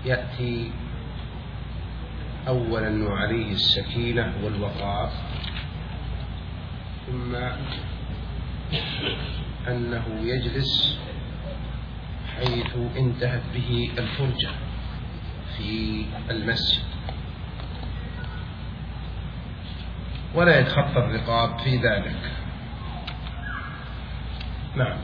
يأتي أولا وعليه السكينة والوقار، ثم أنه يجلس حيث انتهت به الفرجة في المسجد، ولا يتخطى الرقاب في ذلك. نعم.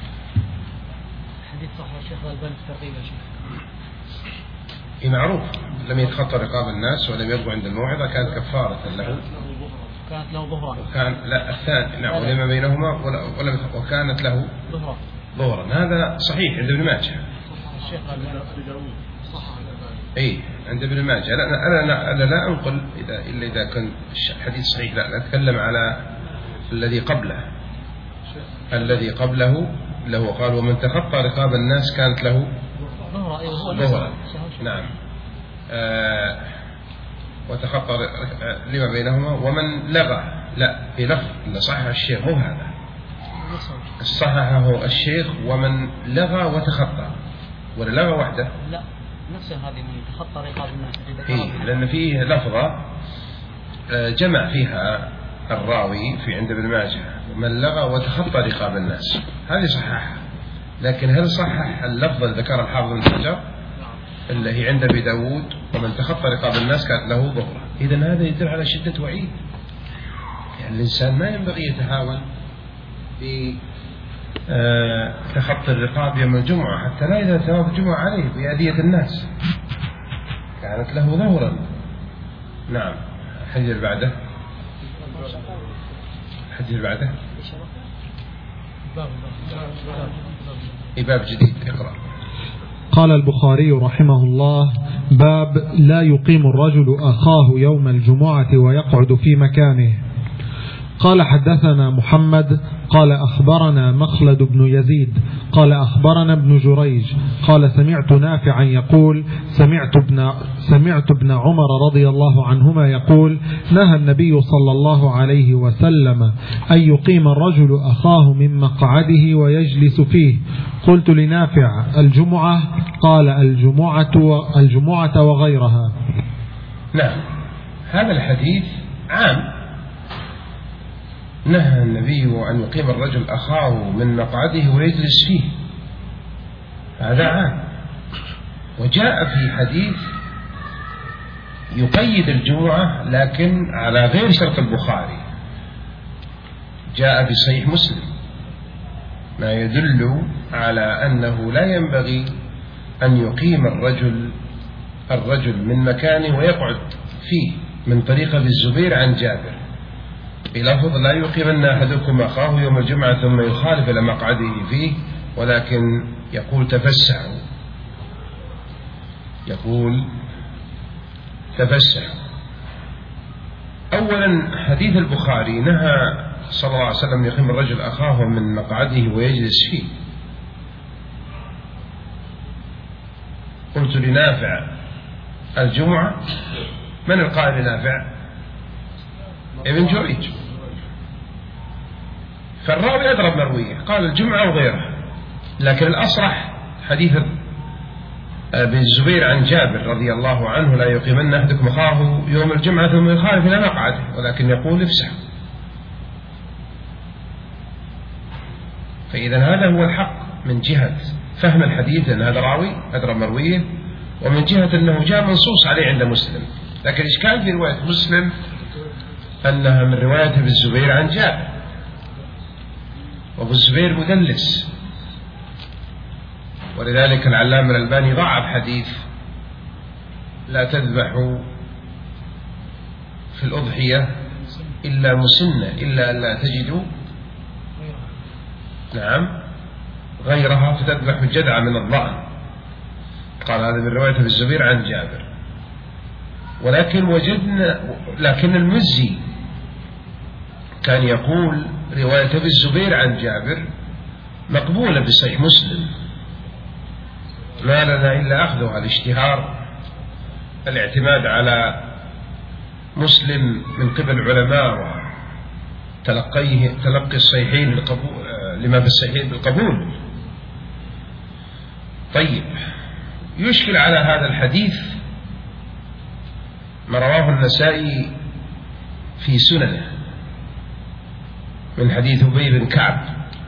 حديث صحيح الشيخ الألباني في الترغيب يا شيخ. معروف، لم يتخطى رقاب الناس ولم يرجع عند الموعظة كانت كفارة له. كانت له ظهرا. وكان لا الثاني نعم ولما بينهما وكانت له ظهرا. هذا صحيح عند ابن ماجه. الشيخ الألباني صح. اي عند ابن ماجه. أنا لا أنقل إلا إذا كان الحديث صحيح. لا أتكلم على الذي قبله. الذي قبله له قال ومن تخطى رقاب الناس كانت له ظهرا. نعم. وتخطى لما بينهما ومن لغى. لا في لفظ اللي صحح الشيخ مو هذا، صححه الشيخ ومن لغى وتخطى، ولا لغى وحده؟ لا نفس هذه من تخطى رقاب الناس. لأن فيه لفظة جمع فيها الراوي في عند ابن ماجه ومن لغى وتخطى رقاب الناس، هذه صححها. لكن هل صحح اللفظ الذي ذكر الحافظ بن حجر اللي هي عند أبي داود ومن تخطى رقاب الناس كانت له ظهرة؟ إذن هذا يدل على شدة وعيد. يعني الإنسان ما ينبغي يتهاون في تخطي الرقاب يوم الجمعة حتى لا إذا ثواب الجمعة عليه بأذية الناس. كانت له ظهرا. نعم. حديث بعده. باب جديد. اقرأ. قال البخاري رحمه الله: باب لا يقيم الرجل أخاه يوم الجمعة ويقعد في مكانه. قال حدثنا محمد قال أخبرنا مخلد بن يزيد قال أخبرنا ابن جريج قال سمعت نافعا يقول سمعت ابن عمر رضي الله عنهما يقول: نهى النبي صلى الله عليه وسلم أن يقيم الرجل أخاه من مقعده ويجلس فيه. قلت لنافع: الجمعة؟ قال: الجمعة وغيرها. نعم. هذا الحديث عام. نهى النبي أن يقيم الرجل أخاه من مقعده ويجلس فيه، هذا عام. وجاء في حديث يقيد الجمعة لكن على غير شرط البخاري، جاء في صحيح مسلم ما يدل على أنه لا ينبغي أن يقيم الرجل من مكانه ويقعد فيه، من طريق ابن الزبير عن جابر بلفظ: لا يقيمن أحدكم أخاه يوم الجمعة ثم يخالف إلى مقعده فيه، ولكن يقول تفسحوا. أولا حديث البخاري نهى صلى الله عليه وسلم يقيم الرجل أخاه من مقعده ويجلس فيه. قلت لنافع: الجمعة؟ من القائل لنافع؟ ابن جريج. فالراوي أضرب مرويه قال الجمعة وغيرها، لكن الأصرح حديث ابن الزبير عن جابر رضي الله عنه: لا يقيمن أحدكم أخاه يوم الجمعة ثم يخالف إلى مقعده، ولكن يقول افسحوا. فإذا هذا هو الحق من جهة فهم الحديث أن هذا راوي أضرب مرويه، ومن جهة أنه جاء منصوص عليه عند مسلم. لكن الإشكال في رواية مسلم أنها من رواية ابن الزبير عن جابر، وابو الزبير مدلس، ولذلك العلامة الألباني ضعف حديث: لا تذبحوا في الأضحية إلا مسنة إلا أن لا تجدوا غيرها فتذبح الجدع من الضأن. قال هذا من رواية ابن الزبير عن جابر. لكن المزي كان يقول رواية ابن الزبير عن جابر مقبولة بصحيح مسلم، ما لنا إلا أخذها الاشتهار، الاعتماد على مسلم من قبل علماء تلقي الصحيحين لما في الصحيحين بالقبول. طيب، يشكل على هذا الحديث ما رواه النسائي في سننه من حديث أبي بن كعب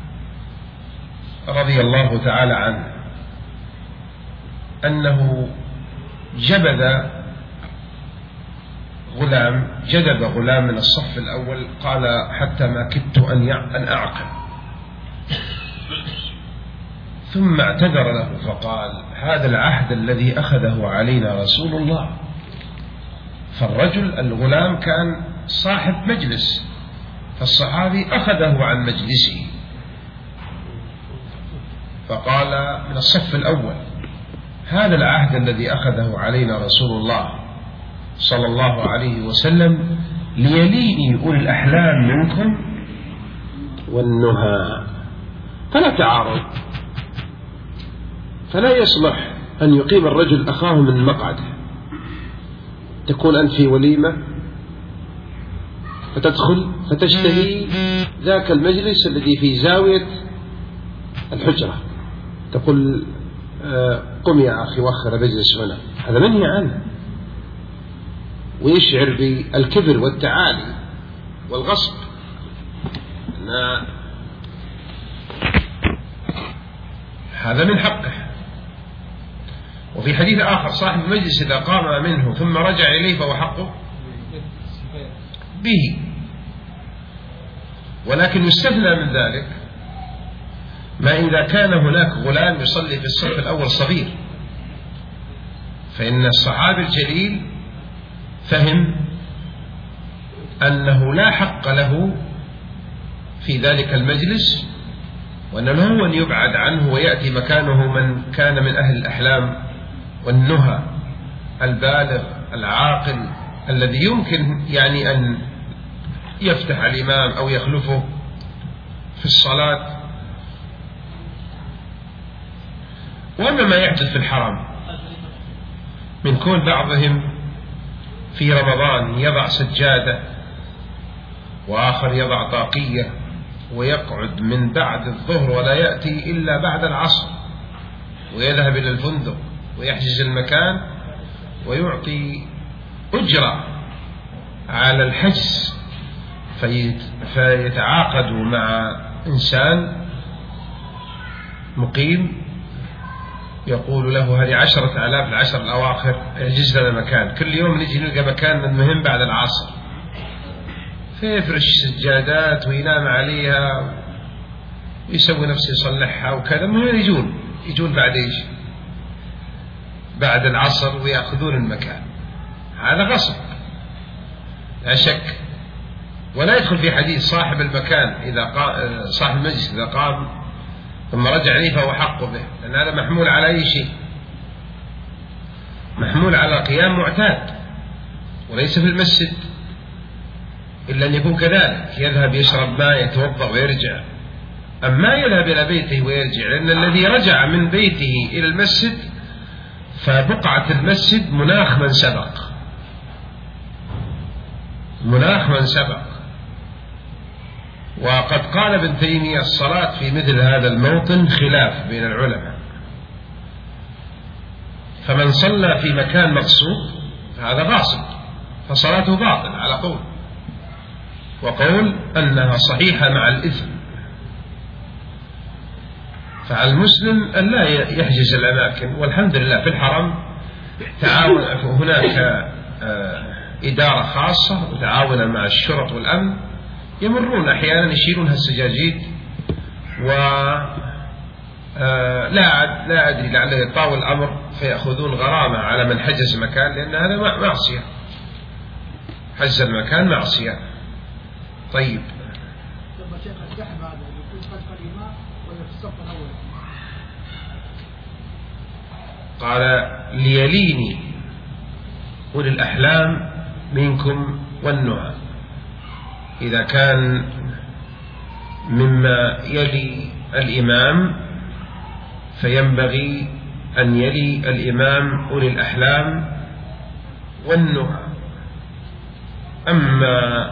رضي الله تعالى عنه أنه جذب غلام من الصف الأول، قال حتى ما كدت أن أعقل، ثم اعتذر له فقال هذا العهد الذي أخذه علينا رسول الله. فالرجل الغلام كان صاحب مجلس، فالصحابي أخذه عن مجلسه فقال من الصف الأول هذا العهد الذي أخذه علينا رسول الله صلى الله عليه وسلم ليليني أولي الأحلام منكم والنهى. فلا تعارض، فلا يصلح أن يقيم الرجل أخاه من مقعده. تكون أنت في وليمة فتدخل فتشتهي ذاك المجلس الذي في زاوية الحجرة، تقول قم يا أخي وأخر مجلس هنا، هذا منهي عنه، ويشعر بالكبر والتعالي والغصب. هذا من حقه. وفي حديث آخر صاحب المجلس إذا قام منه ثم رجع إليه فهو حقه به. ولكن يستثنى من ذلك ما إذا كان هناك غلام يصلي في الصف الأول صغير، فإن الصحابي الجليل فهم أنه لا حق له في ذلك المجلس، وأنه هو أن يبعد عنه ويأتي مكانه من كان من أهل الأحلام والنهى، البالغ العاقل الذي يمكن يعني أن يفتح الإمام أو يخلفه في الصلاة. وأما ما يحدث في الحرم من كون بعضهم في رمضان يضع سجادة وآخر يضع طاقية ويقعد من بعد الظهر ولا يأتي إلا بعد العصر، ويذهب إلى الفندق ويحجز المكان ويعطي أجرة على الحجز، فيتعاقد مع إنسان مقيم يقول له هذه 10,000 العشر الأواخر يحجز لنا مكان، كل يوم نجي نلقى مكان من مهم بعد العصر، فيفرش سجادات وينام عليها ويسوي نفسه يصلحها وكذا، من يجون بعد إيش؟ بعد العصر ويأخذون المكان. هذا غصب لا شك. ولا يدخل في حديث صاحب المكان صاحب المجلس إذا قام ثم رجع إليه فهو حق به، لأن هذا محمول على أي شيء، محمول على قيام معتاد وليس في المسجد، إلا أن يكون كذلك يذهب يشرب ماء يتوضأ ويرجع. أما يذهب إلى بيته ويرجع، لأن الذي رجع من بيته إلى المسجد فبقعة المسجد مناخ من سبق. وقد قال ابن تيمية الصلاة في مثل هذا الموطن خلاف بين العلماء، فمن صلى في مكان مقصود فهذا غاصب فصلاته باطل على قول، وقول أنها صحيحة مع الإثم. فعلى المسلم أن لا يحجز الأماكن، والحمد لله في الحرم تعاون، هناك إدارة خاصة وتعاون مع الشرط والأمن، يمرون أحيانا يشيلون هالسجاجيد لا أدري لعله يطاول الأمر فيأخذون غرامة على من حجز مكان، لأن هذا معصية، حجز المكان معصية. طيب قال ليليني أولي الأحلام منكم والنهى، إذا كان مما يلي الإمام فينبغي أن يلي الإمام أولي الأحلام والنهى. أما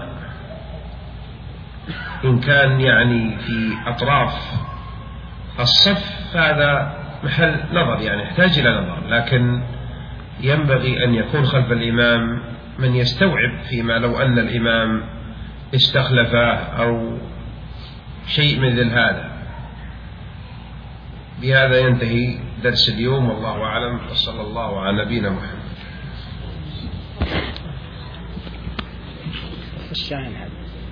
إن كان يعني في أطراف الصف فهذا محل نظر، يعني يحتاج إلى نظر، لكن ينبغي أن يكون خلف الإمام من يستوعب فيما لو أن الإمام استخلفه أو شيء مثل هذا. بهذا ينتهي درس اليوم، والله أعلم، وصلى الله على نبينا محمد. الشاهن هذا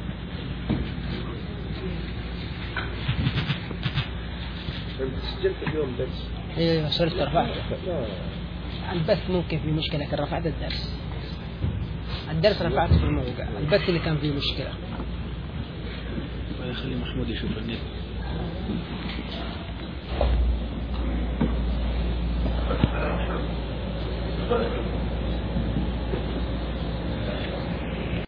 سجلت اليوم درس؟ ايه صرت رفعت البث، ممكن في مشكلة، لكن رفعت الدرس رفعته في الموقع، البث اللي كان فيه مشكلة. خلي محمود يشوف النت.